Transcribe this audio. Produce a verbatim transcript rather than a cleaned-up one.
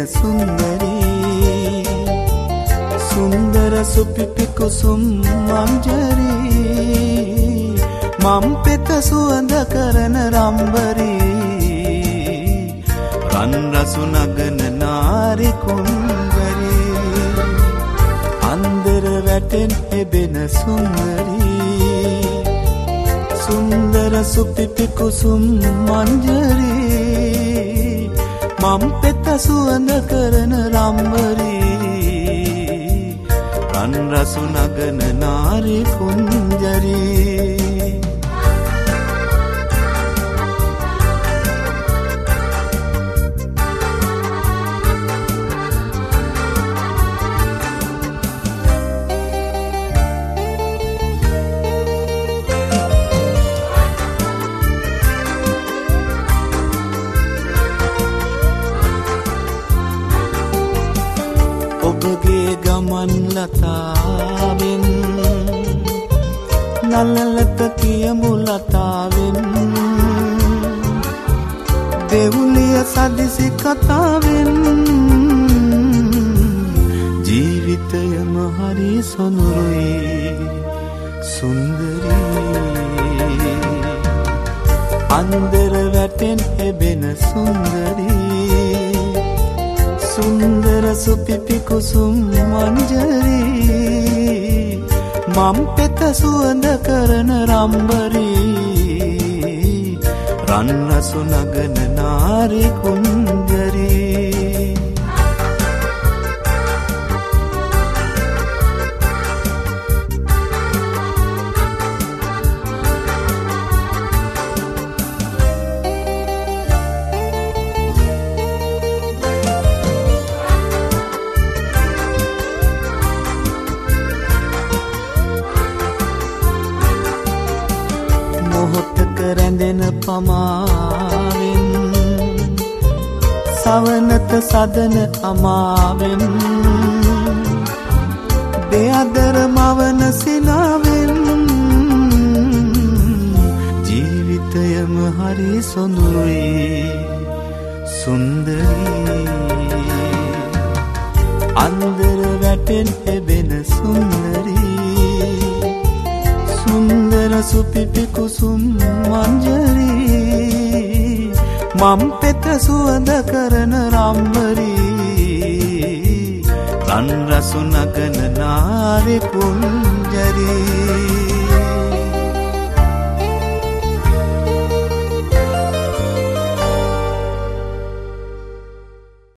සුන්දරී සුන්දර සුපිපි කුසුම් මංජරී මම් පෙත සුවඳ කරන රම්බරී රන් රසු නගන නාරි කුංජරී අන්දර වැටෙන් එබෙන සුන්දරී සුන්දර සුපිපි කුසුම් මංජරී මම් පෙත සුවඳ කරන රම්බරී රන් රසු නගන නාරි කුංජරී ඔබගේ ගමන් ලතාවෙන් නලලත කියමු ලතාවෙන් දෙවුලිය සදිසි කතාවෙන් ජීවිතයම හරි සොඳුරුයි සුන්දරී අන්දර වැටෙන් එබෙන සුන්දරී සුන්දර සුපිපි කුසුම් මංජරී මම් පෙත සුවඳ කරන රම්බරී රන් රසු නගන නාරි කුංජරී මොහොතක රැඳෙන පමාවෙන් සවනත සදන අමාවෙන් දෙඅදර මවන සිනාවෙන් ජීවිතයම හරි සොඳුරුයි සුන්දරී අන්දර වැටෙන් එබෙන සුන්දරී සුන්දර සුපිපි කුසුම් මංජරී මම් පෙත සුවඳ කරන රම්බරී රන් රසු නගන නාරි කුංජරී